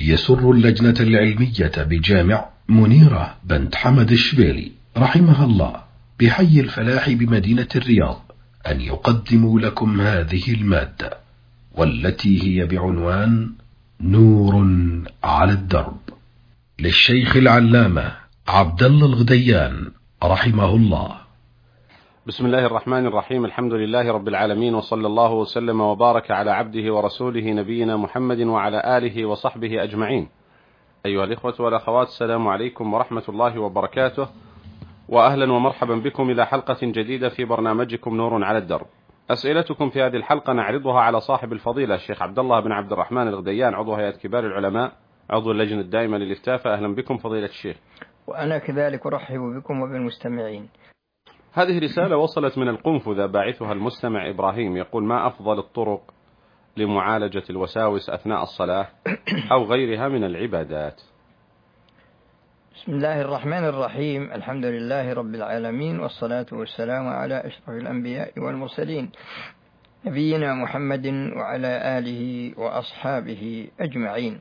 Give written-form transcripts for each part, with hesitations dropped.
يسر اللجنة العلمية بجامع منيرة بنت حمد الشبيلي رحمها الله بحي الفلاح بمدينة الرياض أن يقدموا لكم هذه المادة، والتي هي بعنوان نور على الدرب، للشيخ العلامة عبد الله الغديان رحمه الله. بسم الله الرحمن الرحيم. الحمد لله رب العالمين، وصلى الله وسلم وبارك على عبده ورسوله نبينا محمد وعلى آله وصحبه أجمعين. أيها الإخوة والأخوات، السلام عليكم ورحمة الله وبركاته، وأهلا ومرحبا بكم إلى حلقة جديدة في برنامجكم نور على الدرب. أسئلتكم في هذه الحلقة نعرضها على صاحب الفضيلة الشيخ عبد الله بن عبد الرحمن الغديان، عضو هيئة كبار العلماء، عضو اللجنة الدائمة للإفتاء. أهلا بكم فضيلة الشيخ. وأنا كذلك أرحب بكم وبالمستمعين. هذه رسالة وصلت من القنفذة، باعثها المستمع إبراهيم، يقول: ما أفضل الطرق لمعالجة الوساوس أثناء الصلاة أو غيرها من العبادات؟ بسم الله الرحمن الرحيم. الحمد لله رب العالمين، والصلاة والسلام على أشرف الأنبياء والمرسلين، نبينا محمد وعلى آله وأصحابه أجمعين.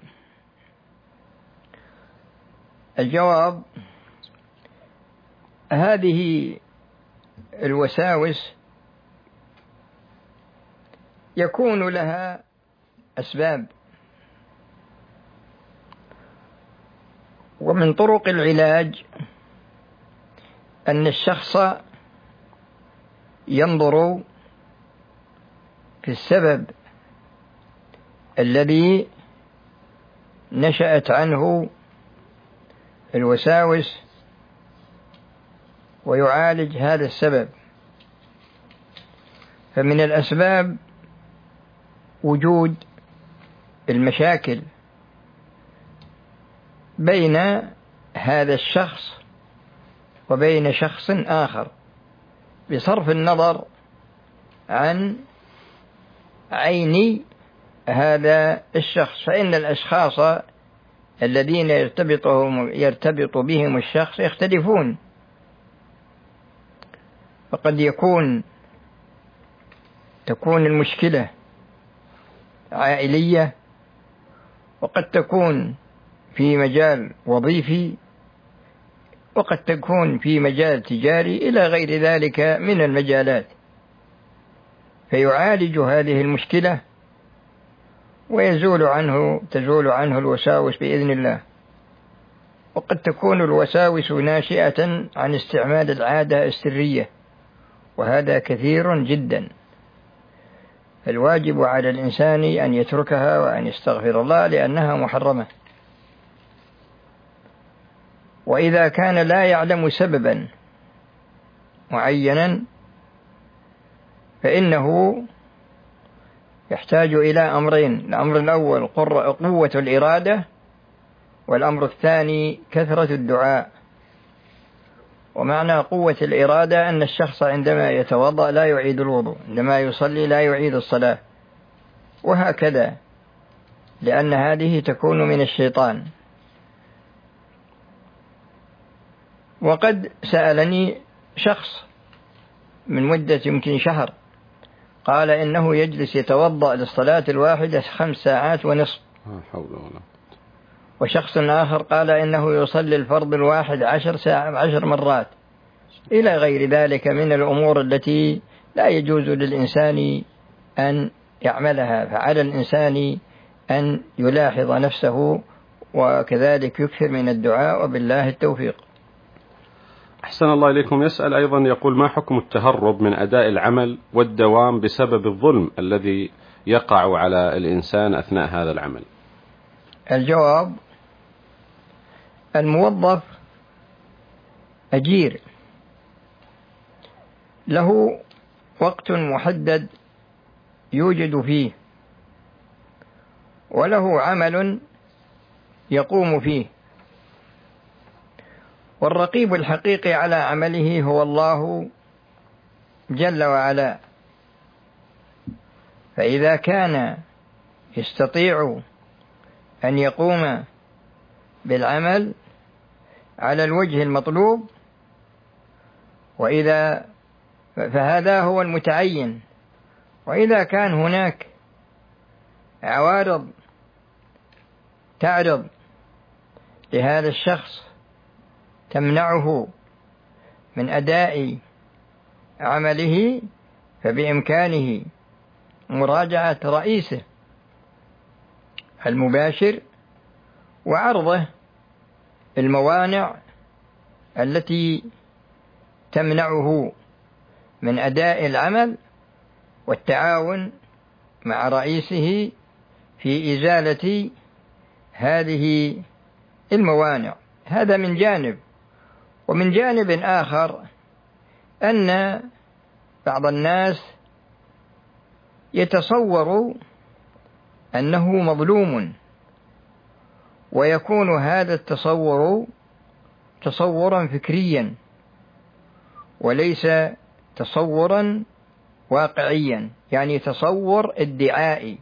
الجواب: هذه الوساوس يكون لها أسباب، ومن طرق العلاج أن الشخص ينظر في السبب الذي نشأت عنه الوساوس ويعالج هذا السبب. فمن الأسباب وجود المشاكل بين هذا الشخص وبين شخص آخر، بصرف النظر عن عين هذا الشخص. فإن الأشخاص الذين يرتبط بهم الشخص يختلفون، فقد تكون المشكلة عائلية، وقد تكون في مجال وظيفي، وقد تكون في مجال تجاري، إلى غير ذلك من المجالات. فيعالج هذه المشكلة تزول عنه الوساوس بإذن الله. وقد تكون الوساوس ناشئة عن استعمال العادة السرية، وهذا كثير جدا. الواجب على الإنسان أن يتركها وأن يستغفر الله، لأنها محرمة. وإذا كان لا يعلم سببا معينا فإنه يحتاج إلى أمرين: الأمر الأول قوة الإرادة، والأمر الثاني كثرة الدعاء. ومعنى قوة الإرادة أن الشخص عندما يتوضأ لا يعيد الوضوء، عندما يصلي لا يعيد الصلاة، وهكذا، لأن هذه تكون من الشيطان. وقد سألني شخص من مدة يمكن شهر، قال إنه يجلس يتوضأ للصلاة الواحدة 5 ساعات ونصف. وشخص آخر قال إنه يصلي الفرض الواحد 10 مرات، إلى غير ذلك من الأمور التي لا يجوز للإنسان أن يعملها. فعلى الإنسان أن يلاحظ نفسه، وكذلك يكثر من الدعاء، وبالله التوفيق. أحسن الله إليكم. يسأل أيضا، يقول: ما حكم التهرب من أداء العمل والدوام بسبب الظلم الذي يقع على الإنسان أثناء هذا العمل؟ الجواب: الموظف أجير، له وقت محدد يوجد فيه، وله عمل يقوم فيه، والرقيب الحقيقي على عمله هو الله جل وعلا. فإذا كان يستطيع أن يقوم بالعمل على الوجه المطلوب فهذا هو المتعين. وإذا كان هناك عوارض تعرض لهذا الشخص تمنعه من أداء عمله، فبإمكانه مراجعة رئيسه المباشر وعرضه الموانع التي تمنعه من أداء العمل، والتعاون مع رئيسه في إزالة هذه الموانع. هذا من جانب. ومن جانب آخر أن بعض الناس يتصور أنه مظلوم، ويكون هذا التصور تصورا فكريا وليس تصورا واقعيا، يعني تصور ادعائي،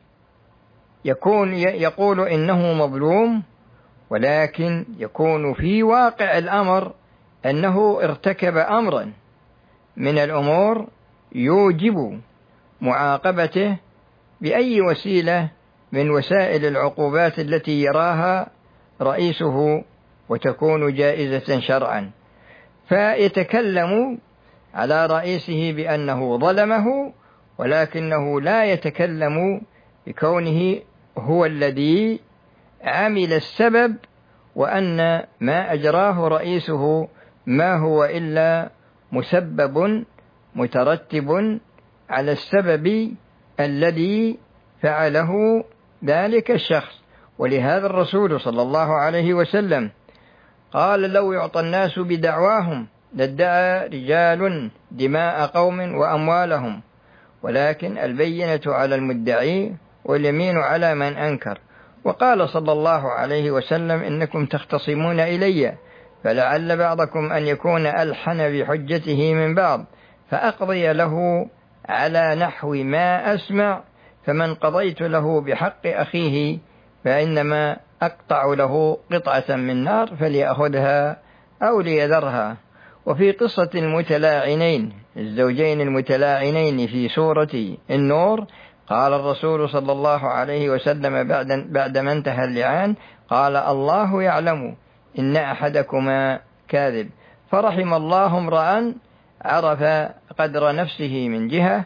يقول إنه مظلوم، ولكن يكون في واقع الأمر أنه ارتكب أمرا من الأمور يوجب معاقبته بأي وسيلة من وسائل العقوبات التي يراها رئيسه وتكون جائزة شرعا، فيتكلم على رئيسه بأنه ظلمه، ولكنه لا يتكلم بكونه هو الذي عمل السبب، وأن ما أجراه رئيسه ما هو إلا مسبب مترتب على السبب الذي فعله ذلك الشخص. ولهذا الرسول صلى الله عليه وسلم قال: لو يعطى الناس بدعواهم لادعى رجال دماء قوم وأموالهم، ولكن البينة على المدعي واليمين على من أنكر. وقال صلى الله عليه وسلم: إنكم تختصمون إلي، فلعل بعضكم أن يكون ألحن بحجته من بعض، فأقضي له على نحو ما أسمع، فمن قضيت له بحق أخيه فإنما أقطع له قطعة من نار فليأخذها أو ليذرها. وفي قصة المتلاعنين الزوجين المتلاعنين في سورة النور قال الرسول صلى الله عليه وسلم بعدما انتهى اللعان قال: الله يعلم إن أحدكما كاذب، فرحم الله امرأ عرف قدر نفسه من جهة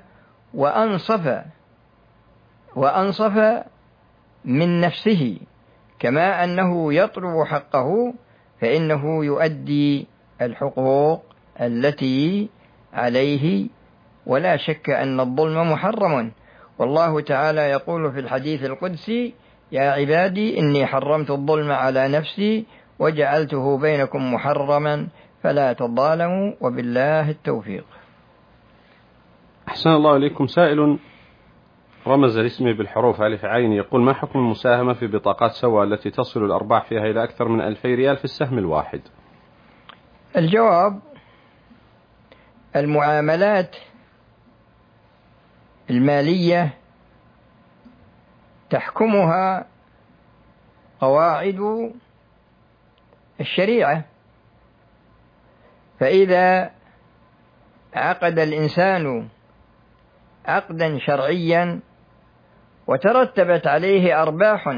وأنصف من نفسه، كما أنه يطلب حقه فإنه يؤدي الحقوق التي عليه، ولا شك أن الظلم محرم. والله تعالى يقول في الحديث القدسي: يا عبادي إني حرمت الظلم على نفسي وجعلته بينكم محرما فلا تظالموا وبالله التوفيق. أحسن الله إليكم. سائل رمز لاسمه بالحروف ألف عين يقول: ما حكم المساهمة في بطاقات سوا التي تصل الأرباح فيها إلى أكثر من 2000 ريال في السهم الواحد؟ الجواب: المعاملات المالية تحكمها قواعد الشريعة، فإذا عقد الإنسان عقدا شرعيا وترتبت عليه أرباح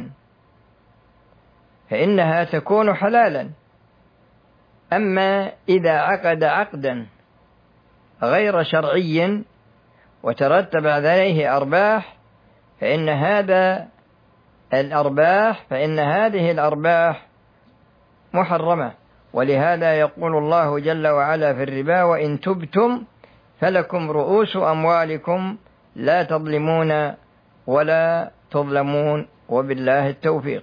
فإنها تكون حلالا. أما إذا عقد عقدا غير شرعي وترتب عليه أرباح فإن هذه الأرباح محرمة. ولهذا يقول الله جل وعلا في الربا: وإن تبتم فلكم رؤوس أموالكم لا تظلمون ولا تظلمون وبالله التوفيق.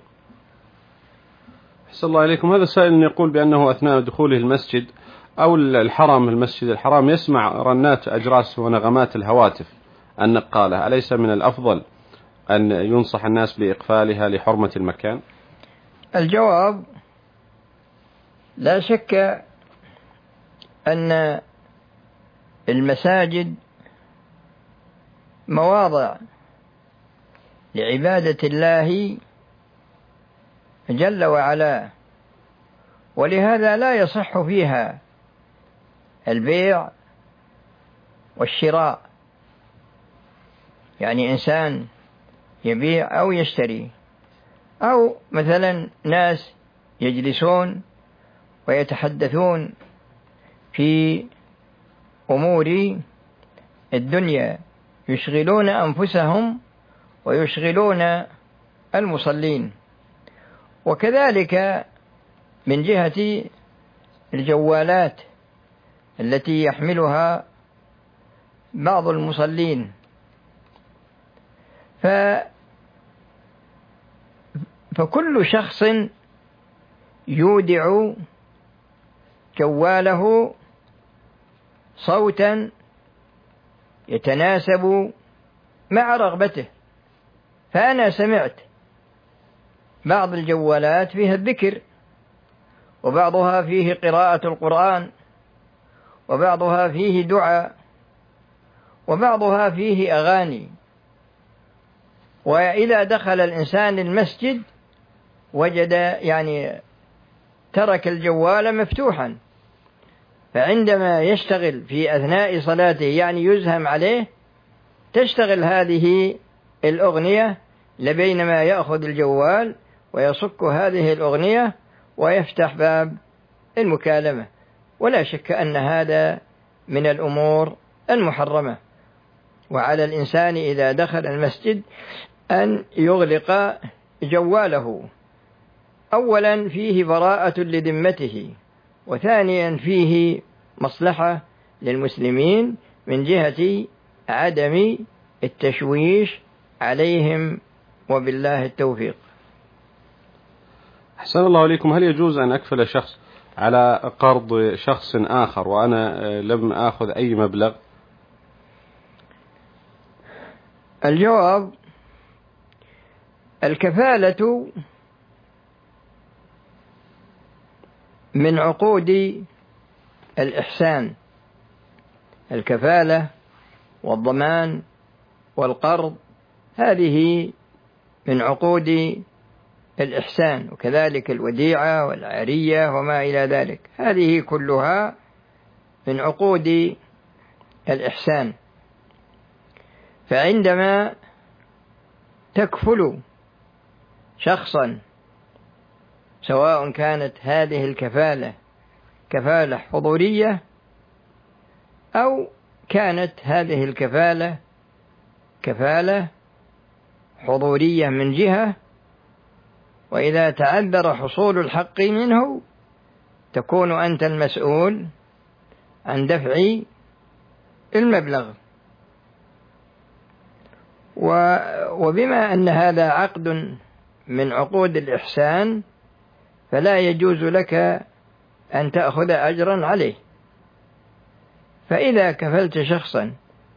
أحسن الله إليكم. هذا سائل يقول بأنه أثناء دخوله المسجد أو المسجد الحرام يسمع رنات أجراس ونغمات الهواتف النقالة، أليس من الأفضل أن ينصح الناس بإقفالها لحرمة المكان؟ الجواب: لا شك أن المساجد مواضع لعبادة الله جل وعلا، ولهذا لا يصح فيها البيع والشراء، يعني إنسان يبيع أو يشتري أو مثلا ناس يجلسون ويتحدثون في أمور الدنيا، يشغلون أنفسهم ويشغلون المصلين. وكذلك من جهة الجوالات التي يحملها بعض المصلين، فكل شخص يودع جواله صوتا يتناسب مع رغبته. فأنا سمعت بعض الجوالات فيها الذكر، وبعضها فيه قراءة القرآن، وبعضها فيه دعاء، وبعضها فيه أغاني. وإذا دخل الإنسان المسجد وجد ترك الجوال مفتوحا، فعندما يشتغل في أثناء صلاته يزهم عليه تشتغل هذه الأغنية، لبينما يأخذ الجوال ويصك هذه الأغنية ويفتح باب المكالمة. ولا شك أن هذا من الأمور المحرمة. وعلى الإنسان إذا دخل المسجد أن يغلق جواله. أولا فيه براءة لذمته، وثانيا فيه مصلحة للمسلمين من جهة عدم التشويش عليهم، وبالله التوفيق. أحسن الله إليكم. هل يجوز أن أكفل شخص على قرض شخص آخر وأنا لم آخذ أي مبلغ؟ الجواب: الكفالة من عقود الإحسان. الكفالة والضمان والقرض هذه من عقود الإحسان، وكذلك الوديعة والعارية وما إلى ذلك، هذه كلها من عقود الإحسان. فعندما تكفل شخصا، سواء كانت هذه الكفالة كفالة حضورية أو كانت هذه الكفالة كفالة حضورية من جهة، وإذا تعذر حصول الحق منه تكون أنت المسؤول عن دفع المبلغ. وبما أن هذا عقد من عقود الإحسان فلا يجوز لك أن تأخذ أجرا عليه. فإذا كفلت شخصا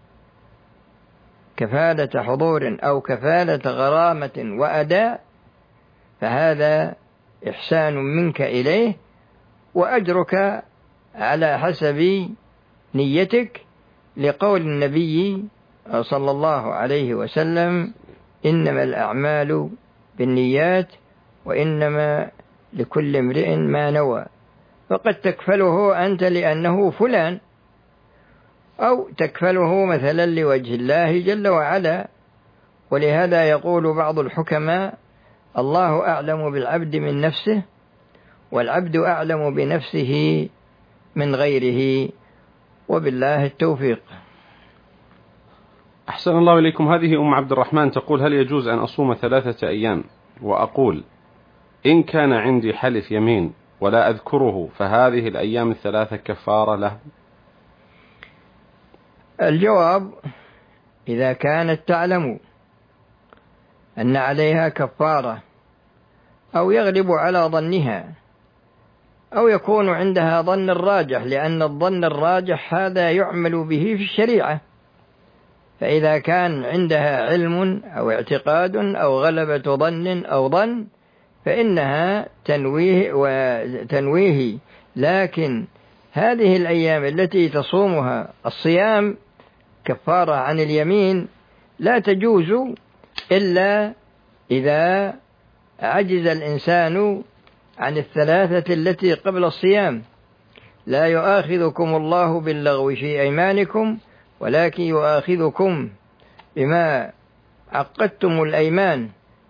كفالة حضور أو كفالة غرامة وأداء فهذا إحسان منك إليه، وأجرك على حسب نيتك، لقول النبي صلى الله عليه وسلم: إنما الأعمال بالنيات وإنما لكل امرئ ما نوى. فقد تكفله أنت لأنه فلان، أو تكفله مثلا لوجه الله جل وعلا. ولهذا يقول بعض الحكماء: الله أعلم بالعبد من نفسه، والعبد أعلم بنفسه من غيره، وبالله التوفيق. أحسن الله إليكم. هذه أم عبد الرحمن تقول: هل يجوز أن أصوم 3 أيام وأقول إن كان عندي حلف يمين ولا أذكره فهذه الأيام 3 كفارة له؟ الجواب: إذا كانت تعلم أن عليها كفارة، أو يغلب على ظنها، أو يكون عندها ظن الراجح، لأن الظن الراجح هذا يعمل به في الشريعة. فإذا كان عندها علم أو اعتقاد أو غلبة ظن أو ظن فإنها تنويه. لكن هذه الأيام التي تصومها الصيام كفارة عن اليمين لا تجوز إلا إذا عجز الإنسان عن 3 التي قبل الصيام. لا يؤاخذكم الله باللغو في أيمانكم ولكن يؤاخذكم بما عقدتم الأيمان،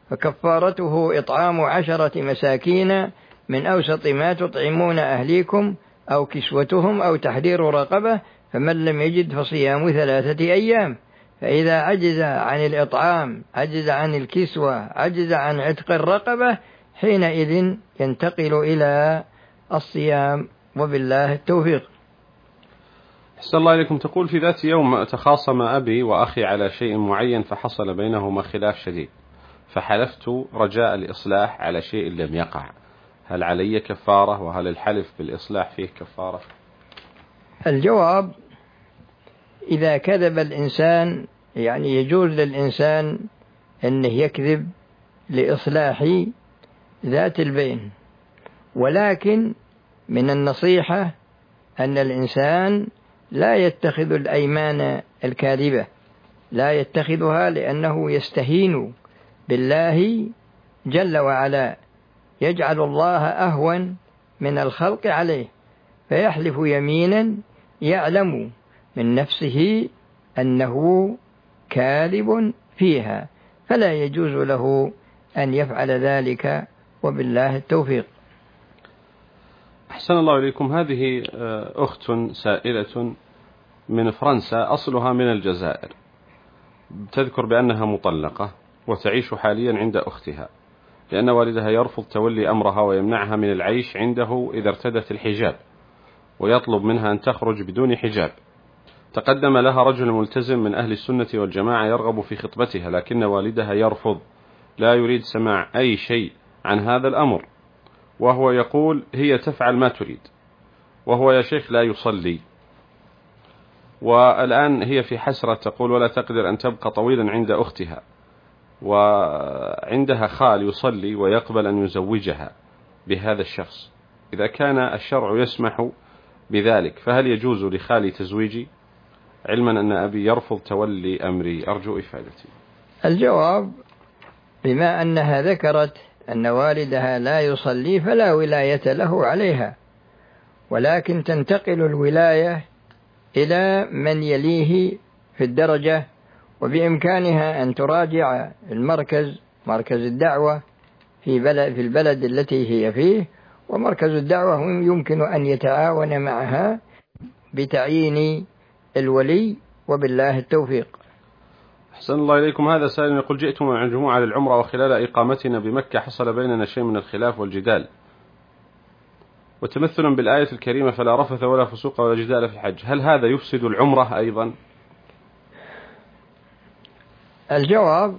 فكفارته إطعام 10 مساكين من أوسط ما تطعمون أهليكم أو كسوتهم أو تحرير رقبة، فمن لم يجد فصيام 3 أيام. فإذا عجز عن الإطعام، عجز عن الكسوة، عجز عن عتق الرقبة، حينئذ ينتقل إلى الصيام، وبالله التوفيق. أحسن الله إليكم. تقول: في ذات يوم تخاصم أبي وأخي على شيء معين فحصل بينهما خلاف شديد، فحلفت رجاء الإصلاح على شيء لم يقع، هل علي كفارة؟ وهل الحلف بالإصلاح فيه كفارة؟ الجواب: إذا كذب الإنسان، يعني يجوز للإنسان أنه يكذب لإصلاح ذات البين، ولكن من النصيحة أن الإنسان لا يتخذ الأيمان الكاذبة، لا يتخذها، لأنه يستهين بالله جل وعلا، يجعل الله أهون من الخلق عليه، فيحلف يمينا يعلم من نفسه أنه كاذب فيها، فلا يجوز له أن يفعل ذلك، وبالله التوفيق. أحسن الله إليكم. هذه أخت سائلة من فرنسا، أصلها من الجزائر، تذكر بأنها مطلقة وتعيش حاليا عند أختها، لأن والدها يرفض تولي أمرها ويمنعها من العيش عنده إذا ارتدت الحجاب، ويطلب منها أن تخرج بدون حجاب. تقدم لها رجل ملتزم من أهل السنة والجماعة يرغب في خطبتها، لكن والدها يرفض، لا يريد سماع أي شيء عن هذا الأمر، وهو يقول هي تفعل ما تريد، وهو يا شيخ لا يصلي، والآن هي في حسرة، تقول ولا تقدر أن تبقى طويلا عند أختها، وعندها خال يصلي ويقبل أن يزوجها بهذا الشخص. إذا كان الشرع يسمح بذلك فهل يجوز لخالي تزويجي، علما أن أبي يرفض تولي أمري؟ أرجو إفادتي. الجواب: بما أنها ذكرت أن والدها لا يصلي فلا ولاية له عليها، ولكن تنتقل الولاية إلى من يليه في الدرجة، وبإمكانها أن تراجع مركز الدعوة في البلد التي هي فيه، ومركز الدعوة يمكن أن يتعاون معها بتعيين الولي، وبالله التوفيق. أحسن الله إليكم. هذا سائل يقول: جئت مع الجمعة للعمرة، وخلال إقامتنا بمكة حصل بيننا شيء من الخلاف والجدال، وتمثلا بالآية الكريمة فلا رفث ولا فسوق ولا جدال في الحج، هل هذا يفسد العمرة أيضا؟ الجواب: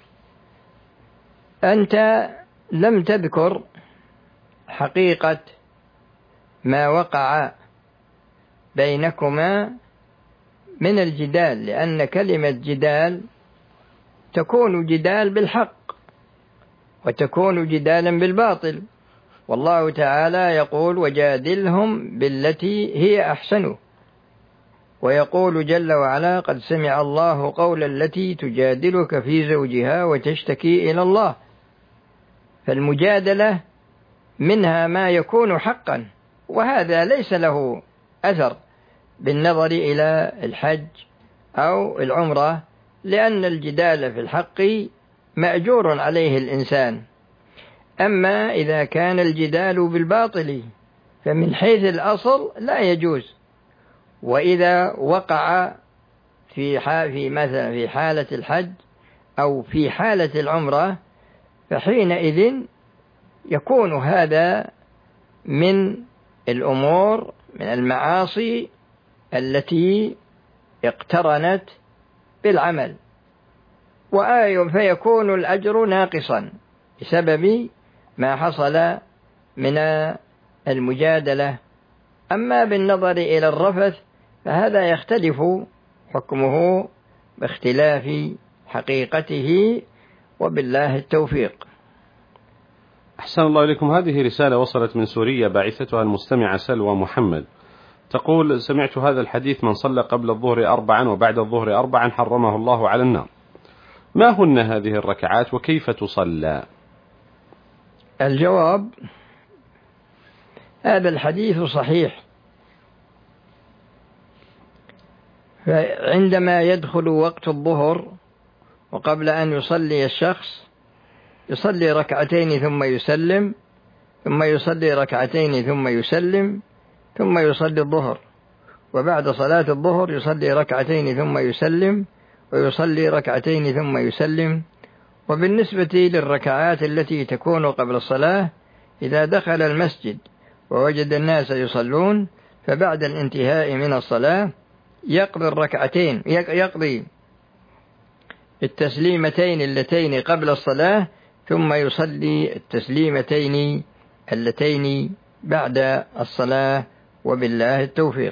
أنت لم تذكر حقيقة ما وقع بينكما من الجدال، لأن كلمة جدال تكون جدال بالحق وتكون جدالا بالباطل، والله تعالى يقول: وجادلهم بالتي هي أحسن، ويقول جل وعلا: قد سمع الله قول التي تجادلك في زوجها وتشتكي إلى الله. فالمجادلة منها ما يكون حقا، وهذا ليس له أثر بالنظر إلى الحج أو العمرة، لأن الجدال في الحق مأجور عليه الإنسان. أما إذا كان الجدال بالباطل فمن حيث الأصل لا يجوز، وإذا وقع مثلا في حالة الحج أو في حالة العمرة فحينئذ يكون هذا من الأمور، من المعاصي التي اقترنت بالعمل، فيكون الأجر ناقصا بسبب ما حصل من المجادلة. أما بالنظر إلى الرفث فهذا يختلف حكمه باختلاف حقيقته، وبالله التوفيق. أحسن الله إليكم. هذه رسالة وصلت من سوريا، باعثتها المستمعة سلوى محمد، تقول: سمعت هذا الحديث: من صلى قبل الظهر 4 وبعد الظهر 4 حرمه الله على النار. ما هن هذه الركعات وكيف تصلى؟ الجواب: هذا الحديث صحيح، فعندما يدخل وقت الظهر وقبل أن يصلي الشخص يصلي ركعتين ثم يسلم، ثم يصلي ركعتين ثم يسلم، ثم يصلي الظهر، وبعد صلاة الظهر يصلي ركعتين ثم يسلم، ويصلي ركعتين ثم يسلم. وبالنسبة للركعات التي تكون قبل الصلاة، إذا دخل المسجد ووجد الناس يصلون، فبعد الانتهاء من الصلاة يقضي الركعتين، يقضي التسليمتين اللتين قبل الصلاة، ثم يصلي التسليمتين اللتين بعد الصلاة، وبالله التوفيق.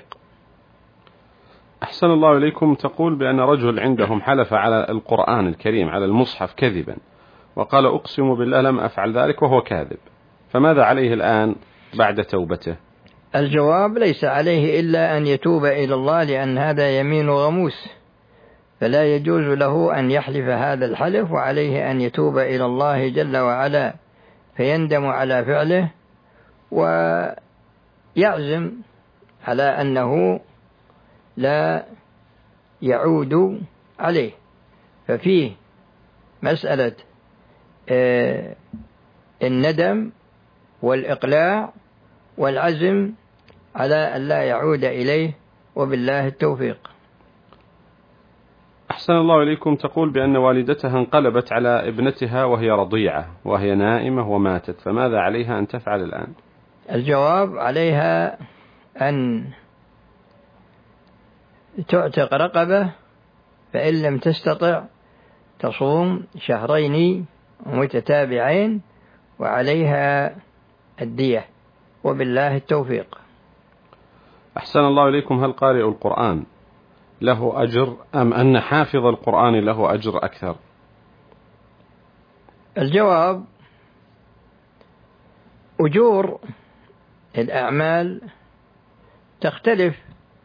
أحسن الله إليكم. تقول بأن رجل عندهم حلف على القرآن الكريم على المصحف كذبا، وقال أقسم بالله لم أفعل ذلك، وهو كاذب، فماذا عليه الآن بعد توبته؟ الجواب: ليس عليه إلا أن يتوب إلى الله، لأن هذا يمين غموس، فلا يجوز له أن يحلف هذا الحلف، وعليه أن يتوب إلى الله جل وعلا فيندم على فعله، ويعزم على أنه لا يعود عليه. ففيه مسألة الندم والإقلاع والعزم على أن لا يعود إليه، وبالله التوفيق. أحسن الله إليكم. تقول بأن والدتها انقلبت على ابنتها وهي رضيعة وهي نائمة وماتت، فماذا عليها أن تفعل الآن؟ الجواب: عليها أن تعتق رقبة، فإن لم تستطع تصوم شهرين متتابعين، وعليها الدية، وبالله التوفيق. أحسن الله إليكم. هل قارئ القرآن له أجر أم أن حافظ القرآن له أجر أكثر؟ الجواب: أجور الأعمال تختلف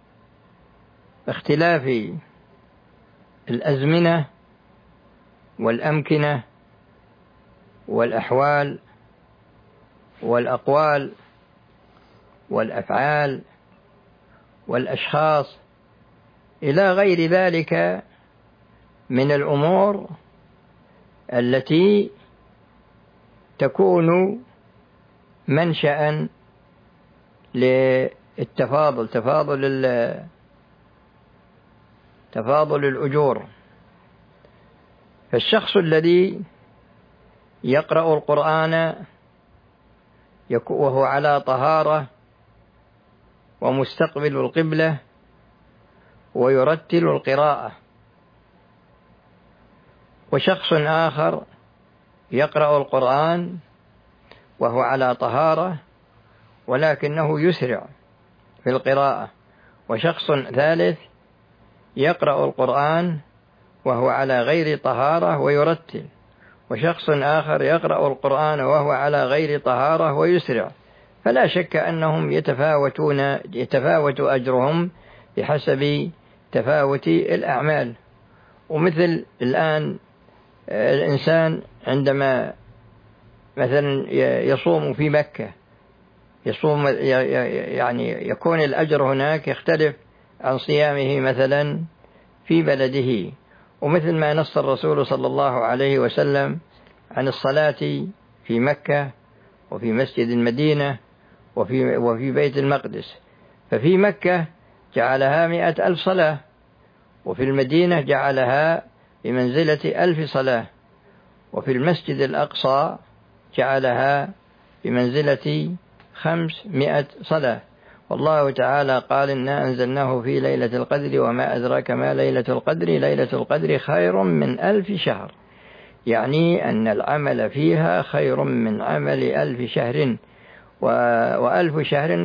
باختلاف الأزمنة والأمكنة والأحوال والأقوال والأفعال والأشخاص إلى غير ذلك من الأمور التي تكون منشأ للتفاضل، تفاضل الأجور. فالشخص الذي يقرأ القرآن وهو على طهارة ومستقبل القبلة ويرتل القراءة، وشخص آخر يقرأ القرآن وهو على طهارة ولكنه يسرع في القراءة، وشخص ثالث يقرأ القرآن وهو على غير طهارة ويرتل، وشخص آخر يقرأ القرآن وهو على غير طهارة ويسرع. فلا شك أنهم يتفاوت أجرهم بحسب تفاوت الأعمال. ومثل الآن الإنسان عندما مثلا يصوم في مكة، يعني يكون الأجر هناك يختلف عن صيامه مثلا في بلده. ومثل ما نص الرسول صلى الله عليه وسلم عن الصلاة في مكة وفي مسجد المدينة وفي بيت المقدس، ففي مكة جعلها 100,000 صلاة، وفي المدينة جعلها بمنزلة 1000 صلاة، وفي المسجد الأقصى جعلها بمنزلة 500 صلاة. والله تعالى قال: إنا أنزلناه في ليلة القدر وما أدراك ما ليلة القدر، ليلة القدر خير من 1000 شهر، يعني أن العمل فيها خير من عمل 1000 شهر، و1000 شهر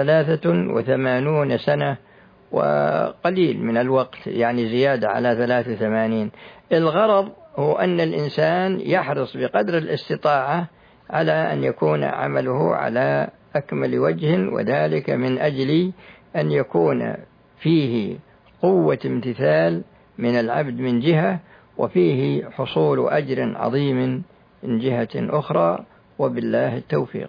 83 سنة وقليل من الوقت، يعني زيادة على 83. الغرض هو أن الإنسان يحرص بقدر الاستطاعة على أن يكون عمله على أكمل وجه، وذلك من أجل أن يكون فيه قوة امتثال من العبد من جهة، وفيه حصول أجر عظيم من جهة أخرى، وبالله التوفيق.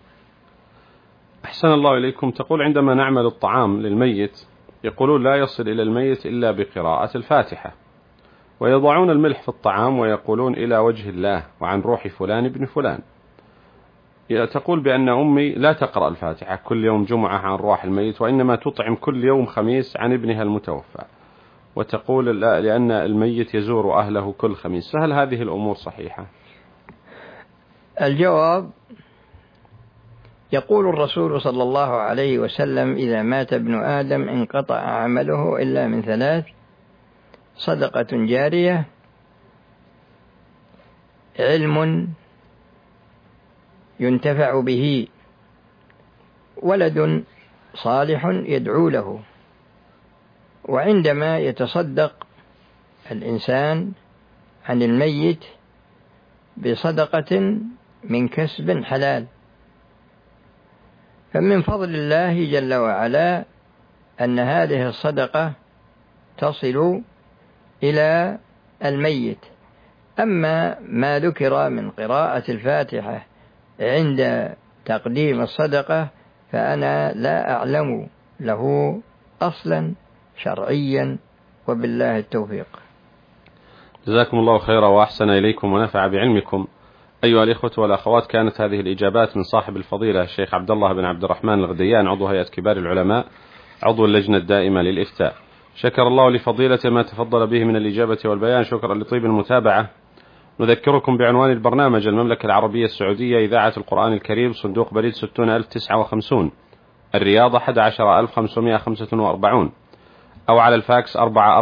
أحسن الله إليكم. تقول عندما نعمل الطعام للميت يقولون لا يصل إلى الميت إلا بقراءة الفاتحة، ويضعون الملح في الطعام ويقولون إلى وجه الله وعن روح فلان ابن فلان. تقول بأن أمي لا تقرأ الفاتحة كل يوم جمعة عن روح الميت، وإنما تطعم كل يوم خميس عن ابنها المتوفى، وتقول لا لأن الميت يزور أهله كل خميس. فهل هذه الأمور صحيحة؟ الجواب: يقول الرسول صلى الله عليه وسلم: إذا مات ابن آدم انقطع عمله إلا من ثلاث: صدقة جارية، علم ينتفع به، ولد صالح يدعو له. وعندما يتصدق الإنسان عن الميت بصدقة من كسب حلال، فمن فضل الله جل وعلا أن هذه الصدقة تصل إلى الميت. أما ما ذكر من قراءة الفاتحة عند تقديم الصدقة فأنا لا أعلم له أصلا شرعيا، وبالله التوفيق. جزاكم الله خيرا وأحسن إليكم ونفع بعلمكم. أيها الإخوة والأخوات، كانت هذه الإجابات من صاحب الفضيلة الشيخ عبد الله بن عبد الرحمن الغديان، عضو هيئة كبار العلماء، عضو اللجنة الدائمة للإفتاء. شكر الله لفضيلته ما تفضل به من الإجابة والبيان. شكرا لطيب المتابعة. نذكركم بعنوان البرنامج: المملكة العربية السعودية، إذاعة القرآن الكريم، صندوق بريد 60059، الرياض 11545، أو على الفاكس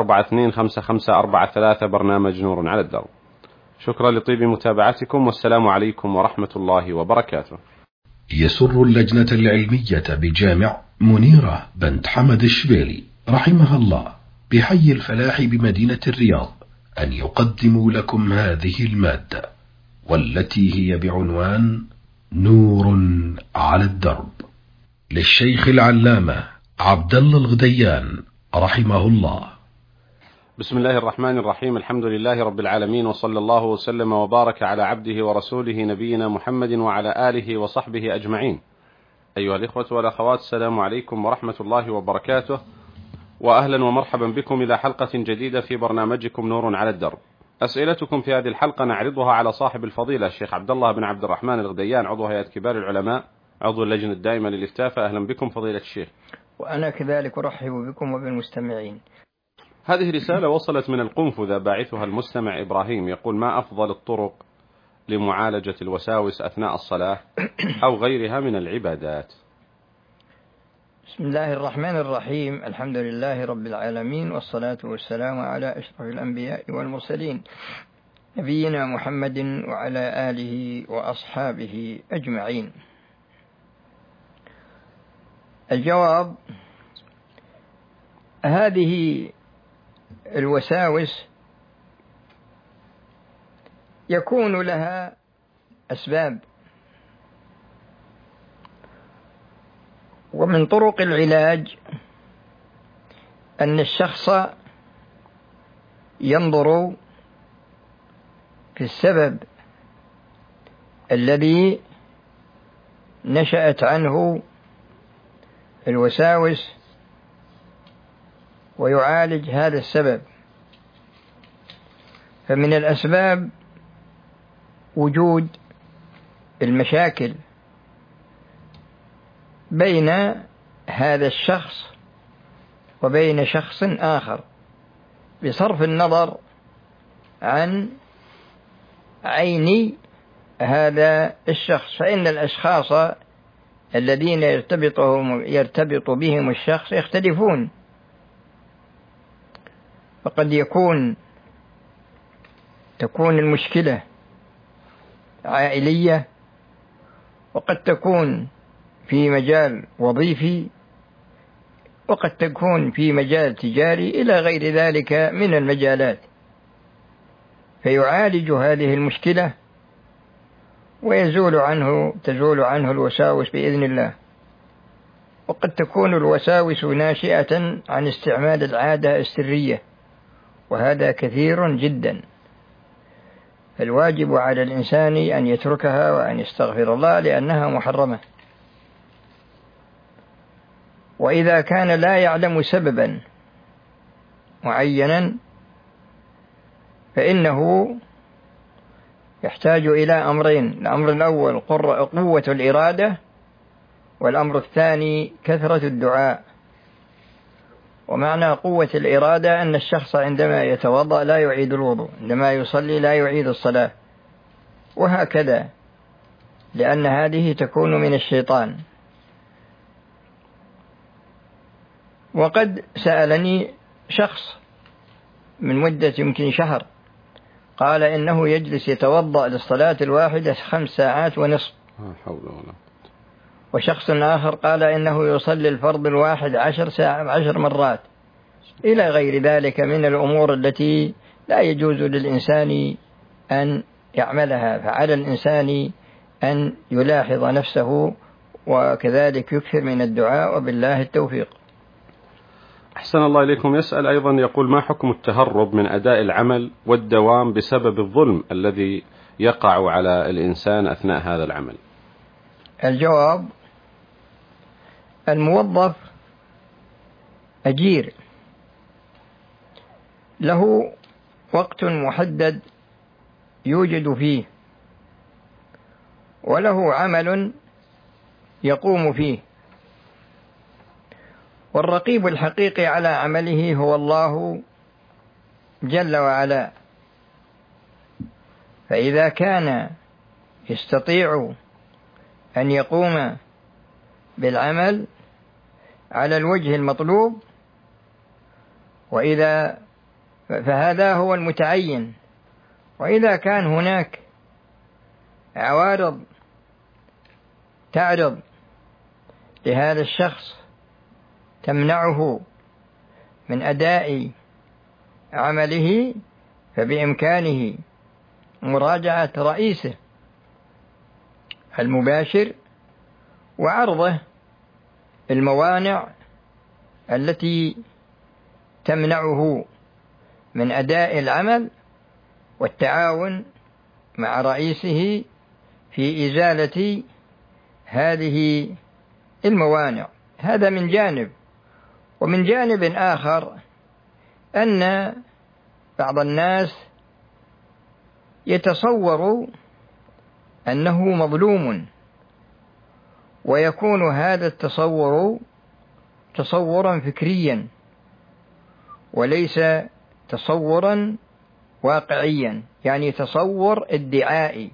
4425543، برنامج نور على الدرب. شكرا لطيب متابعتكم، والسلام عليكم ورحمة الله وبركاته. يسر اللجنة العلمية بجامع منيرة بنت حمد الشبيلي رحمها الله بحي الفلاح بمدينة الرياض أن يقدموا لكم هذه المادة، والتي هي بعنوان نور على الدرب، للشيخ العلامة عبد الله الغديان رحمه الله. بسم الله الرحمن الرحيم. الحمد لله رب العالمين، وصلى الله وسلم وبارك على عبده ورسوله نبينا محمد وعلى آله وصحبه أجمعين. أيها الإخوة والأخوات، السلام عليكم ورحمة الله وبركاته، وأهلا ومرحبا بكم إلى حلقة جديدة في برنامجكم نور على الدرب. أسئلتكم في هذه الحلقة نعرضها على صاحب الفضيلة الشيخ عبد الله بن عبد الرحمن الغديان، عضو هيئة كبار العلماء، عضو اللجنة الدائمة للإفتاء. فأهلا بكم فضيلة الشيخ. وأنا كذلك أرحب بكم وبالمستمعين. هذه رسالة وصلت من القنفذة، باعثها المستمع إبراهيم، يقول: ما أفضل الطرق لمعالجة الوساوس أثناء الصلاة أو غيرها من العبادات؟ بسم الله الرحمن الرحيم. الحمد لله رب العالمين، والصلاة والسلام على أشرف الأنبياء والمرسلين، نبينا محمد وعلى آله وأصحابه أجمعين. الجواب: هذه الوساوس يكون لها أسباب، ومن طرق العلاج أن الشخص ينظر في السبب الذي نشأت عنه الوساوس ويعالج هذا السبب. فمن الأسباب وجود المشاكل بين هذا الشخص وبين شخص آخر، بصرف النظر عن عين هذا الشخص. فإن الأشخاص الذين يرتبط بهم الشخص يختلفون، فقد تكون المشكلة عائلية، وقد تكون في مجال وظيفي، وقد تكون في مجال تجاري، إلى غير ذلك من المجالات. فيعالج هذه المشكلة تزول عنه الوساوس بإذن الله. وقد تكون الوساوس ناشئة عن استعمال العادة السرية، وهذا كثير جدا. فالواجب على الإنسان أن يتركها وأن يستغفر الله، لأنها محرمة. وإذا كان لا يعلم سببا معينا فإنه يحتاج إلى أمرين: الأمر الأول قوة الإرادة، والأمر الثاني كثرة الدعاء. ومعنى قوة الإرادة أن الشخص عندما يتوضأ لا يعيد الوضوء، عندما يصلي لا يعيد الصلاة، وهكذا، لأن هذه تكون من الشيطان. وقد سألني شخص من مدة يمكن شهر، قال إنه يجلس يتوضأ للصلاة الواحدة 5 ساعات ونصف. وشخص آخر قال إنه يصلي الفرض الواحد 10 مرات، إلى غير ذلك من الأمور التي لا يجوز للإنسان أن يعملها. فعلى الإنسان أن يلاحظ نفسه، وكذلك يكثر من الدعاء، وبالله التوفيق. أحسن الله إليكم. يسأل أيضا، يقول: ما حكم التهرب من أداء العمل والدوام بسبب الظلم الذي يقع على الإنسان أثناء هذا العمل؟ الجواب: الموظف أجير، له وقت محدد يوجد فيه، وله عمل يقوم فيه، والرقيب الحقيقي على عمله هو الله جل وعلا. فإذا كان يستطيع أن يقوم بالعمل على الوجه المطلوب فهذا هو المتعين. وإذا كان هناك عوارض تعرض لهذا الشخص تمنعه من أداء عمله، فبإمكانه مراجعة رئيسه المباشر وعرضه الموانع التي تمنعه من أداء العمل، والتعاون مع رئيسه في إزالة هذه الموانع. هذا من جانب. ومن جانب آخر أن بعض الناس يتصور أنه مظلوم، ويكون هذا التصور تصورا فكريا وليس تصورا واقعيا، يعني تصور ادعائي،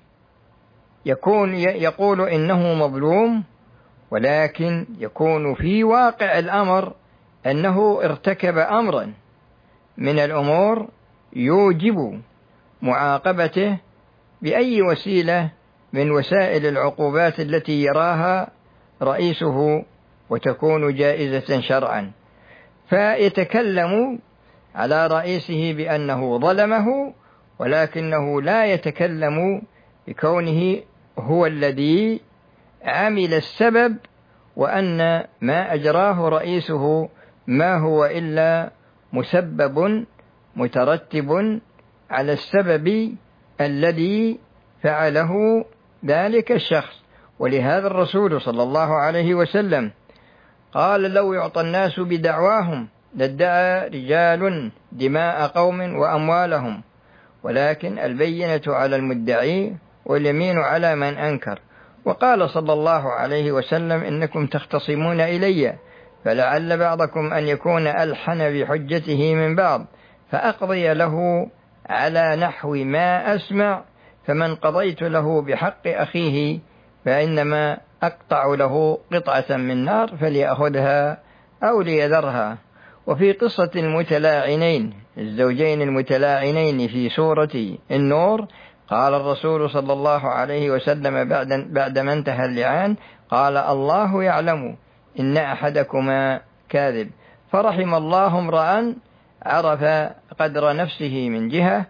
يقول إنه مظلوم، ولكن يكون في واقع الأمر أنه ارتكب أمرا من الأمور يوجب معاقبته بأي وسيلة من وسائل العقوبات التي يراها رئيسه وتكون جائزة شرعا، فيتكلم على رئيسه بأنه ظلمه، ولكنه لا يتكلم بكونه هو الذي عمل السبب، وأن ما أجراه رئيسه ما هو إلا مسبب مترتب على السبب الذي فعله ذلك الشخص. ولهذا الرسول صلى الله عليه وسلم قال: لو يعطى الناس بدعواهم لادعى رجال دماء قوم وأموالهم، ولكن البينة على المدعي واليمين على من أنكر. وقال صلى الله عليه وسلم: إنكم تختصمون إلي، فلعل بعضكم أن يكون ألحن بحجته من بعض، فأقضي له على نحو ما أسمع، فمن قضيت له بحق أخيه فإنما أقطع له قطعة من نار فليأخذها أو ليذرها. وفي قصة المتلاعنين، الزوجين المتلاعنين في سورة النور، قال الرسول صلى الله عليه وسلم بعدما انتهى اللعان، قال: الله يعلم إن أحدكما كاذب، فرحم الله امرأ عرف قدر نفسه من جهة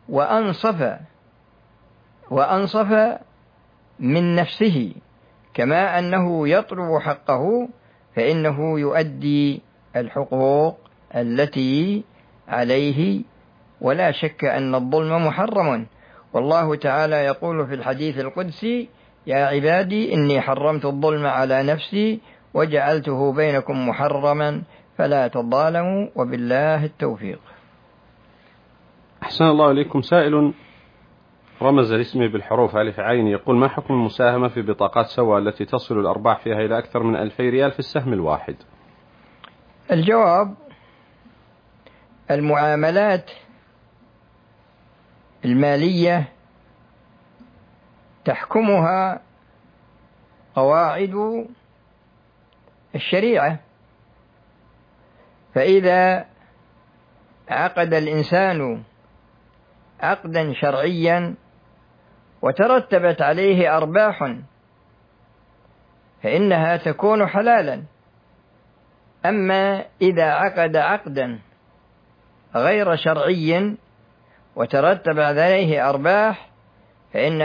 وأنصف من نفسه، كما أنه يطلب حقه فإنه يؤدي الحقوق التي عليه، ولا شك أن الظلم محرم. والله تعالى يقول في الحديث القدسي: يا عبادي إني حرمت الظلم على نفسي وجعلته بينكم محرما فلا تظالموا، وبالله التوفيق. أحسن الله إليكم. سائل رمز لاسمه بالحروف ألف عين يقول: ما حكم المساهمة في بطاقات سوا التي تصل الأرباح فيها إلى أكثر من 2000 ريال في السهم الواحد؟ الجواب: المعاملات المالية تحكمها قواعد الشريعة، فإذا عقد الإنسان عقدا شرعيا وترتبت عليه أرباح فإنها تكون حلالا. أما إذا عقد عقدا غير شرعي وترتب عليه أرباح فإن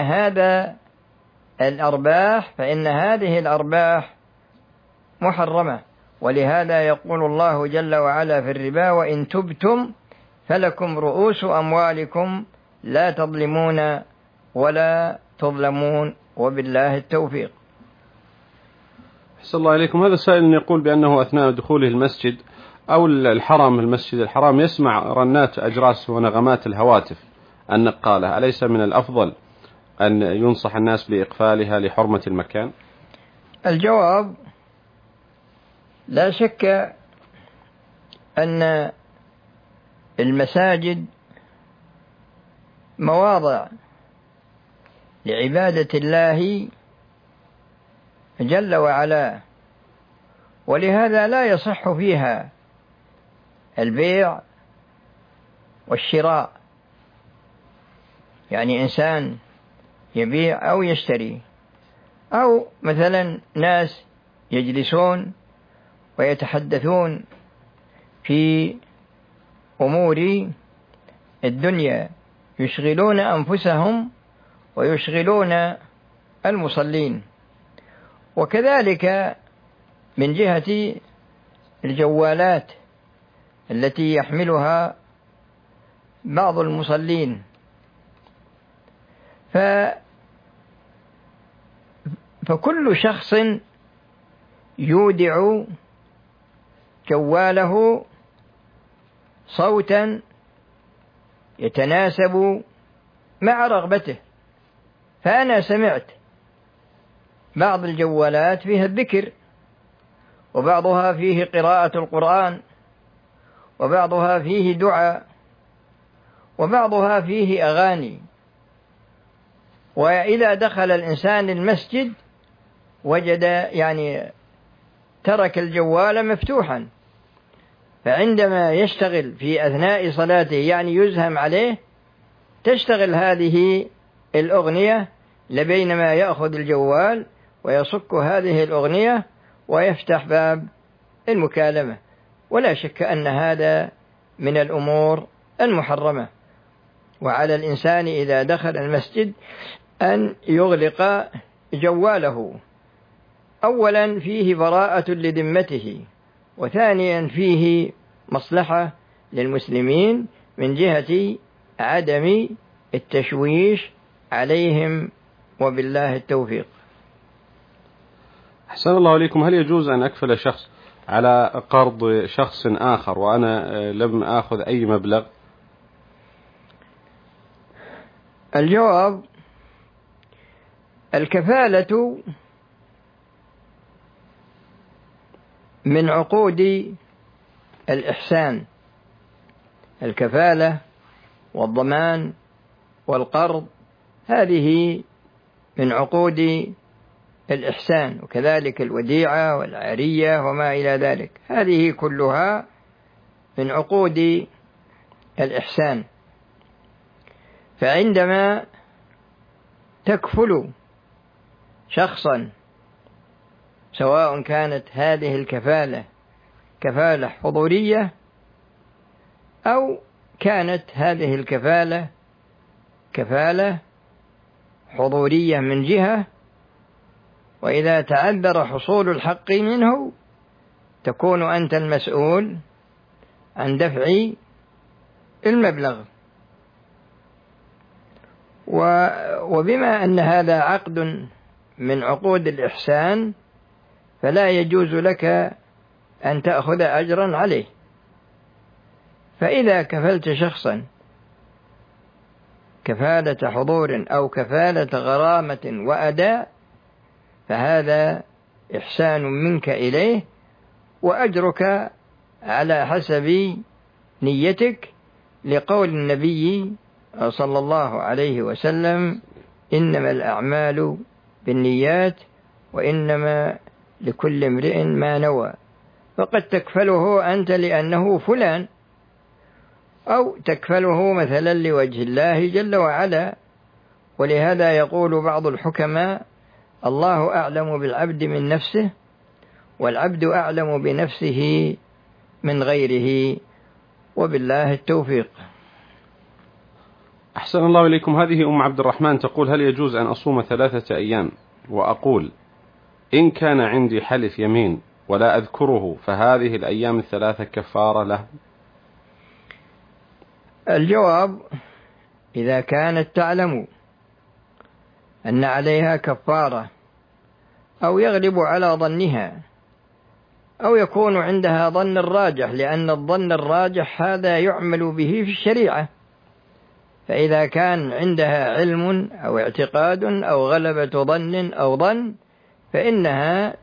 هذه الأرباح محرمة. ولهذا يقول الله جل وعلا في الربا: وإن تبتم فلكم رؤوس أموالكم لا تظلمون ولا تظلمون، وبالله التوفيق. أحسن الله إليكم. هذا سائل يقول بأنه أثناء دخوله المسجد أو المسجد الحرام يسمع رنات أجراس ونغمات الهواتف النقالة، أليس من الأفضل أن ينصح الناس بإقفالها لحرمة المكان؟ الجواب: لا شك أن المساجد مواضع لعبادة الله جل وعلا، ولهذا لا يصح فيها البيع والشراء، يعني إنسان يبيع أو يشتري، أو مثلا ناس يجلسون ويتحدثون في أمور الدنيا يشغلون أنفسهم ويشغلون المصلين. وكذلك من جهة الجوالات التي يحملها بعض المصلين، فكل شخص يودع جواله صوتا يتناسب مع رغبته. فأنا سمعت بعض الجوالات فيها الذكر، وبعضها فيه قراءة القرآن، وبعضها فيه دعاء، وبعضها فيه أغاني. وإذا دخل الإنسان المسجد وجد ترك الجوال مفتوحا، فعندما يشتغل في أثناء صلاته يزهم عليه تشتغل هذه الأغنية، لبينما يأخذ الجوال ويصك هذه الأغنية ويفتح باب المكالمة. ولا شك أن هذا من الأمور المحرمة، وعلى الإنسان إذا دخل المسجد أن يغلق جواله. أولا فيه براءة لذمته، وثانيا فيه مصلحة للمسلمين من جهة عدم التشويش عليهم، وبالله التوفيق. أحسن الله إليكم. هل يجوز أن أكفل شخص على قرض شخص آخر وأنا لم آخذ أي مبلغ؟ الجواب: الكفالة من عقود الإحسان. الكفالة والضمان والقرض هذه من عقود الإحسان، وكذلك الوديعة والعارية وما إلى ذلك، هذه كلها من عقود الإحسان. فعندما تكفل شخصا، سواء كانت هذه الكفالة كفالة حضورية أو كانت هذه الكفالة كفالة حضورية من جهة، وإذا تعذر حصول الحق منه تكون أنت المسؤول عن دفع المبلغ. وبما أن هذا عقد من عقود الإحسان فلا يجوز لك أن تأخذ أجرا عليه. فإذا كفلت شخصا كفالة حضور أو كفالة غرامة وأداء فهذا إحسان منك إليه، وأجرك على حسب نيتك، لقول النبي صلى الله عليه وسلم: إنما الأعمال بالنيات وإنما لكل امرئ ما نوى. فقد تكفله أنت لأنه فلان، أو تكفله مثلا لوجه الله جل وعلا. ولهذا يقول بعض الحكماء: الله أعلم بالعبد من نفسه، والعبد أعلم بنفسه من غيره، وبالله التوفيق. أحسن الله إليكم. هذه أم عبد الرحمن تقول: هل يجوز أن أصوم 3 أيام وأقول إن كان عندي حلف يمين ولا أذكره فهذه الأيام 3 كفارة له؟ الجواب: إذا كانت تعلم أن عليها كفارة، أو يغلب على ظنها، أو يكون عندها ظن الراجح، لأن الظن الراجح هذا يعمل به في الشريعة. فإذا كان عندها علم أو اعتقاد أو غلبة ظن أو ظن فإنها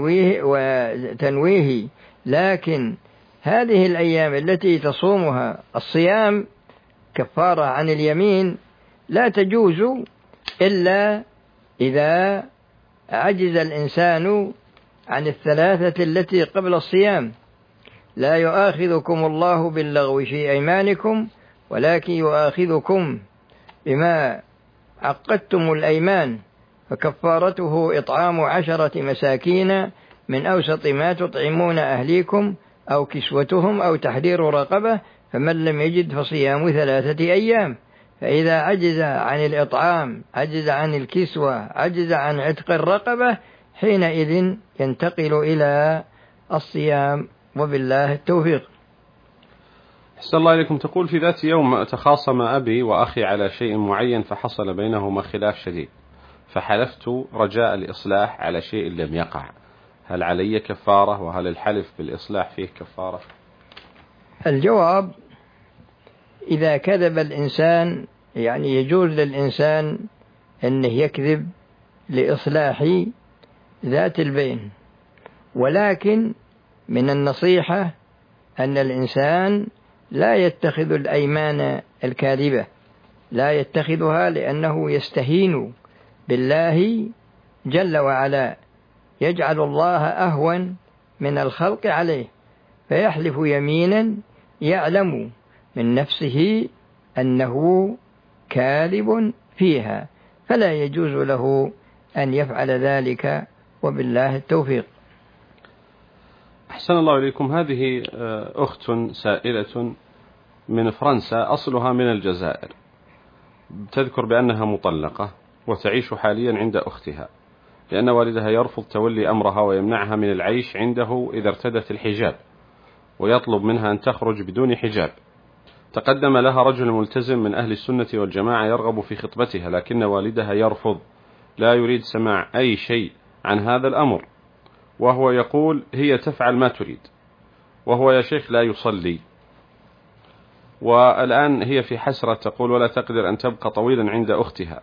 تنويه. لكن هذه الأيام التي تصومها الصيام كفارة عن اليمين لا تجوز إلا إذا عجز الإنسان عن 3 التي قبل الصيام. لا يؤاخذكم الله باللغو في أيمانكم ولكن يؤاخذكم بما عقدتم الأيمان، فكفارته إطعام 10 مساكين من أوسط ما تطعمون أهليكم أو كسوتهم أو تحرير رقبة، فمن لم يجد فصيام 3 أيام. فإذا عجز عن الإطعام، عجز عن الكسوة، عجز عن عتق الرقبة، حينئذ ينتقل إلى الصيام، وبالله التوفيق. أحسن الله إليكم. تقول: في ذات يوم تخاصم أبي وأخي على شيء معين فحصل بينهما خلاف شديد، فحلفت رجاء الإصلاح على شيء لم يقع، هل علي كفارة؟ وهل الحلف بالإصلاح فيه كفارة؟ الجواب: إذا كذب الإنسان، يعني يجوز للإنسان أنه يكذب لإصلاح ذات البين، ولكن من النصيحة أن الإنسان لا يتخذ الأيمان الكاذبة، لا يتخذها، لأنه يستهين بالله جل وعلا، يجعل الله أهون من الخلق عليه، فيحلف يمينا يعلم من نفسه أنه كاذب فيها، فلا يجوز له أن يفعل ذلك، وبالله التوفيق. أحسن الله إليكم. هذه أخت سائلة من فرنسا، أصلها من الجزائر، تذكر بأنها مطلقة وتعيش حاليا عند أختها، لأن والدها يرفض تولي أمرها ويمنعها من العيش عنده إذا ارتدت الحجاب، ويطلب منها أن تخرج بدون حجاب. تقدم لها رجل ملتزم من أهل السنة والجماعة يرغب في خطبتها، لكن والدها يرفض، لا يريد سماع أي شيء عن هذا الأمر، وهو يقول هي تفعل ما تريد، وهو يا شيخ لا يصلي، والآن هي في حسرة، تقول ولا تقدر أن تبقى طويلا عند أختها،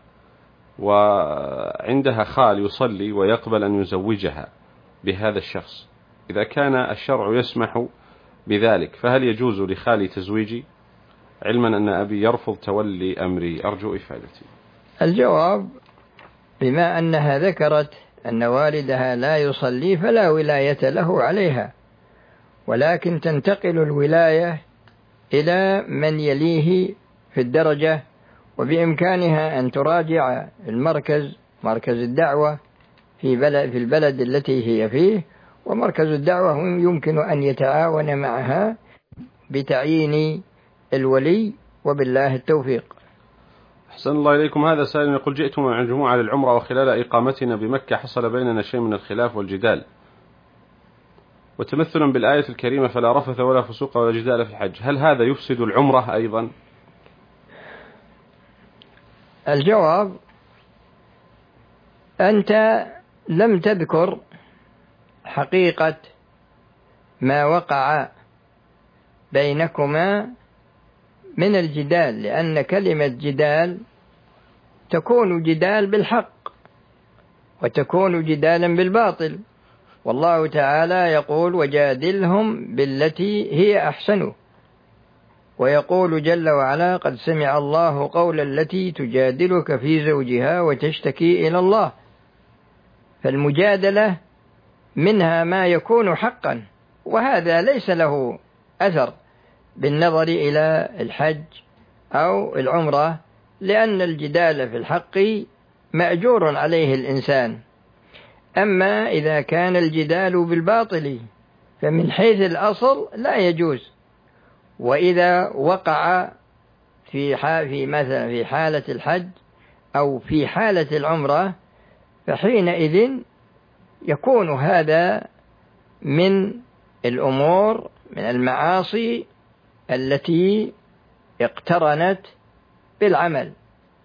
وعندها خال يصلي ويقبل أن يزوجها بهذا الشخص. إذا كان الشرع يسمح بذلك فهل يجوز لخالي تزويجي، علما أن أبي يرفض تولي أمري؟ أرجو إفادتي. الجواب: بما أنها ذكرت أن والدها لا يصلي فلا ولاية له عليها، ولكن تنتقل الولاية إلى من يليه في الدرجة، وبإمكانها أن تراجع مركز الدعوة في البلد التي هي فيه، ومركز الدعوة يمكن أن يتعاون معها بتعيين الولي، وبالله التوفيق. أحسن الله إليكم. هذا سائل يقول: جئت مع الجمعة للعمرة، وخلال إقامتنا بمكة حصل بيننا شيء من الخلاف والجدال، وتمثلا بالآية الكريمة فلا رفث ولا فسوق ولا جدال في الحج، هل هذا يفسد العمرة أيضا؟ الجواب: أنت لم تذكر حقيقة ما وقع بينكما من الجدال، لأن كلمة جدال تكون جدال بالحق وتكون جدالا بالباطل، والله تعالى يقول وجادلهم بالتي هي أحسن، ويقول جل وعلا قد سمع الله قول التي تجادلك في زوجها وتشتكي إلى الله. فالمجادلة منها ما يكون حقا، وهذا ليس له أثر بالنظر إلى الحج أو العمرة، لأن الجدال في الحق مأجور عليه الإنسان. أما إذا كان الجدال بالباطل فمن حيث الأصل لا يجوز، وإذا وقع مثلا في حالة الحج أو في حالة العمرة فحينئذ يكون هذا من الأمور من المعاصي التي اقترنت بالعمل،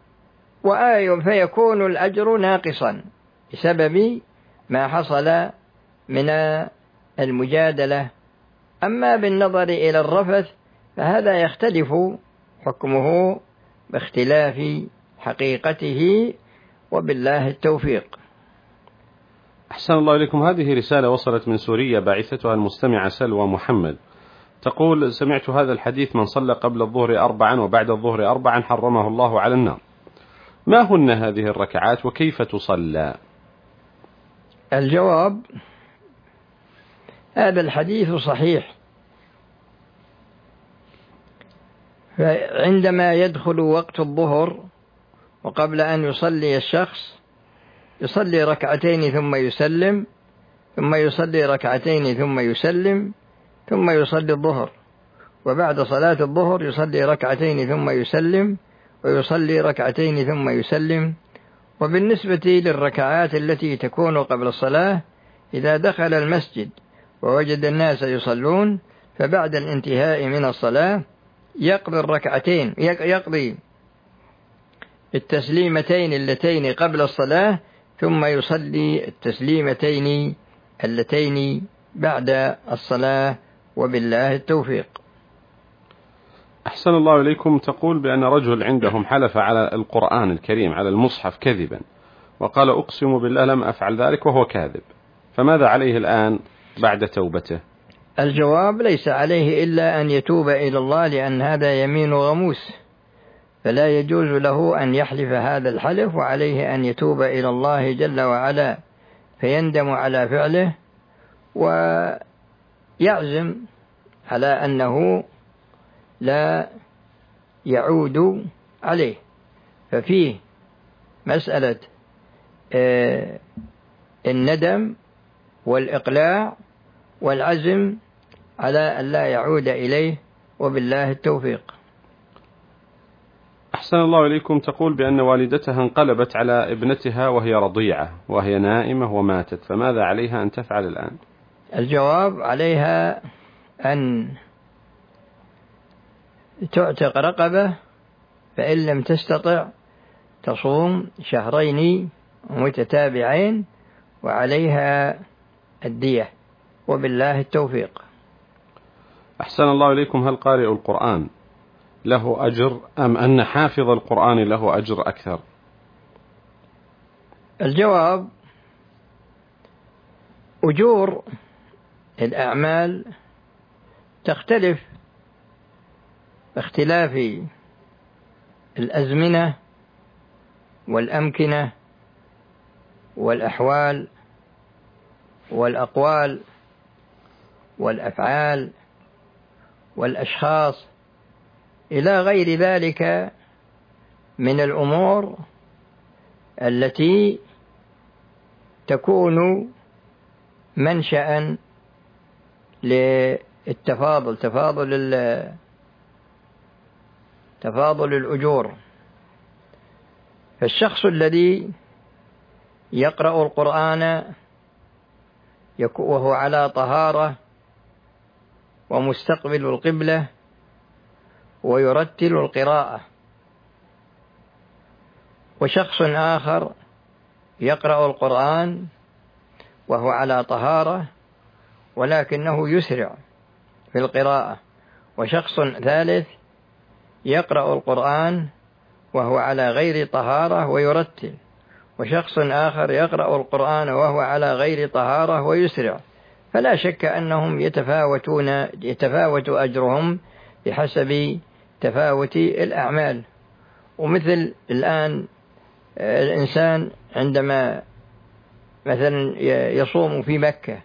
فيكون الأجر ناقصا بسبب ما حصل من المجادلة. أما بالنظر إلى الرفث فهذا يختلف حكمه باختلاف حقيقته، وبالله التوفيق. أحسن الله إليكم. هذه رسالة وصلت من سوريا، باعثتها المستمعة سلوى محمد، تقول: سمعت هذا الحديث: من صلى قبل الظهر 4 وبعد الظهر 4 حرمه الله على النار. ما هن هذه الركعات وكيف تصلى؟ الجواب: هذا الحديث صحيح، فعندما يدخل وقت الظهر وقبل أن يصلي الشخص يصلي ركعتين ثم يسلم، ثم يصلي ركعتين ثم يسلم، ثم يصلي الظهر، وبعد صلاة الظهر يصلي ركعتين ثم يسلم، ويصلي ركعتين ثم يسلم. وبالنسبة للركعات التي تكون قبل الصلاة، إذا دخل المسجد ووجد الناس يصلون فبعد الانتهاء من الصلاة يقضي الركعتين، يقضي التسليمتين اللتين قبل الصلاة، ثم يصلي التسليمتين اللتين بعد الصلاة، وبالله التوفيق. أحسن الله إليكم. تقول بأن رجل عندهم حلف على القرآن الكريم على المصحف كذبا، وقال: أقسم بالله لم أفعل ذلك، وهو كاذب، فماذا عليه الآن بعد توبته؟ الجواب: ليس عليه إلا أن يتوب إلى الله، لأن هذا يمين غموس، فلا يجوز له أن يحلف هذا الحلف، وعليه أن يتوب إلى الله جل وعلا فيندم على فعله ويعزم على أنه لا يعود عليه. ففيه مسألة الندم والإقلاع والعزم على أن لا يعود إليه، وبالله التوفيق. أحسن الله إليكم. تقول بأن والدتها انقلبت على ابنتها وهي رضيعة وهي نائمة وماتت، فماذا عليها أن تفعل الآن؟ الجواب: عليها أن تعتق رقبة، فإن لم تستطع تصوم 2 متتابعين، وعليها الدية، وبالله التوفيق. أحسن الله إليكم. هل قارئ القرآن له أجر أم أن حافظ القرآن له أجر أكثر؟ الجواب: أجور الأعمال تختلف باختلاف الأزمنة والأمكنة والأحوال والأقوال والأفعال والأشخاص إلى غير ذلك من الأمور التي تكون منشأ للتفاضل، تفاضل الأجور. فالشخص الذي يقرأ القرآن وهو على طهارة ومستقبل القبلة ويرتل القراءة، وشخص آخر يقرأ القرآن وهو على طهارة ولكنه يسرع في القراءة، وشخص ثالث يقرأ القرآن وهو على غير طهارة ويرتل، وشخص آخر يقرأ القرآن وهو على غير طهارة ويسرع، فلا شك أنهم يتفاوت أجرهم بحسب تفاوت الأعمال. ومثل الآن الإنسان عندما مثلا يصوم في مكة،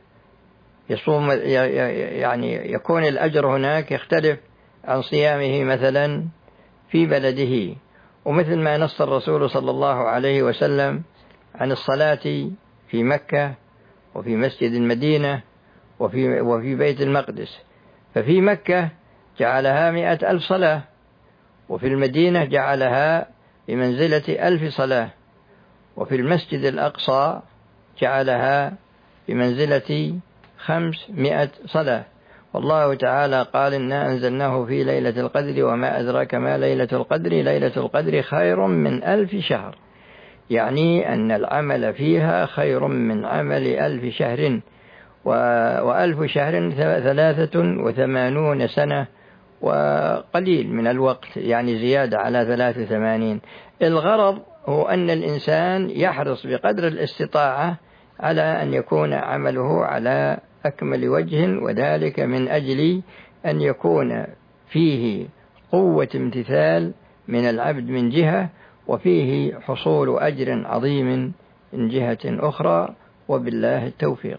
يعني يكون الأجر هناك يختلف عن صيامه مثلا في بلده. ومثل ما نص الرسول صلى الله عليه وسلم عن الصلاة في مكة وفي مسجد المدينة وفي بيت المقدس، ففي مكة جعلها 100,000 صلاة، وفي المدينة جعلها بمنزلة 1000 صلاة، وفي المسجد الأقصى جعلها بمنزلة 500 صلاة. والله تعالى قال إنا أنزلناه في ليلة القدر وما أدراك ما ليلة القدر، ليلة القدر خير من 1000 شهر، يعني أن العمل فيها خير من عمل 1000 شهر، و1000 شهر 83 سنة وقليل من الوقت، يعني زيادة على 83. الغرض هو أن الإنسان يحرص بقدر الاستطاعة على أن يكون عمله على أكمل وجه، وذلك من أجل أن يكون فيه قوة امتثال من العبد من جهة، وفيه حصول أجر عظيم من جهة أخرى، وبالله التوفيق.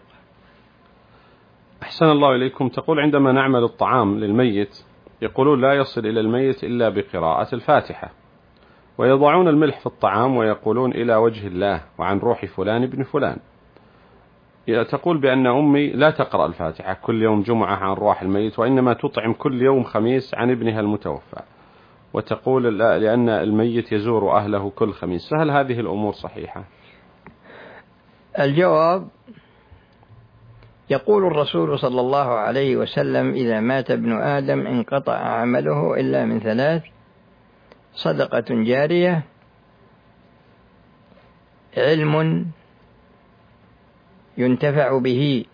أحسن الله إليكم. تقول عندما نعمل الطعام للميت يقولون لا يصل إلى الميت إلا بقراءة الفاتحة، ويضعون الملح في الطعام ويقولون إلى وجه الله وعن روح فلان ابن فلان. تقول بأن أمي لا تقرأ الفاتحة كل يوم جمعة عن روح الميت، وإنما تطعم كل يوم خميس عن ابنها المتوفى، وتقول لا لأن الميت يزور أهله كل خميس. فهل هذه الأمور صحيحة؟ الجواب: يقول الرسول صلى الله عليه وسلم: إذا مات ابن آدم انقطع عمله إلا من 3: صدقة جارية، علم ينتفع به،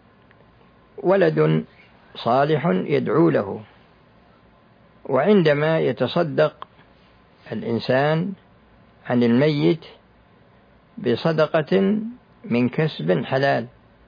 ولد صالح يدعو له. وعندما يتصدق الإنسان عن الميت بصدقة من كسب حلال،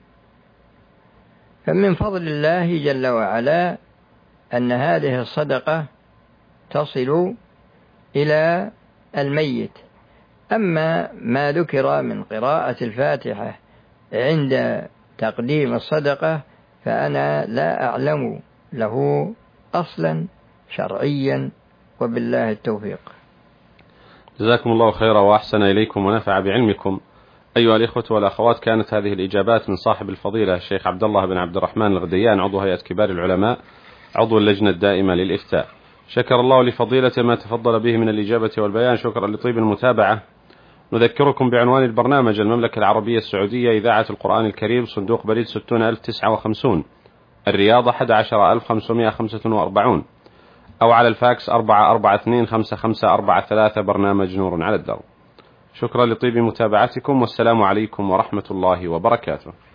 فمن فضل الله جل وعلا أن هذه الصدقة تصل إلى الميت. أما ما ذكر من قراءة الفاتحة عند تقديم الصدقة فأنا لا أعلم له أصلا شرعيا، وبالله التوفيق. جزاكم الله خيرا وأحسن إليكم ونفع بعلمكم. أيها الإخوة والأخوات، كانت هذه الإجابات من صاحب الفضيلة الشيخ عبد الله بن عبد الرحمن الغديان، عضو هيئة كبار العلماء، عضو اللجنة الدائمة للإفتاء. شكر الله لفضيلته ما تفضل به من الإجابة والبيان. شكرا لطيب المتابعة. نذكركم بعنوان البرنامج: المملكة العربية السعودية، إذاعة القرآن الكريم، صندوق بريد 60059، الرياض 11545، أو على الفاكس 4425543، برنامج نور على الدرب. شكرا لطيب متابعتكم، والسلام عليكم ورحمة الله وبركاته.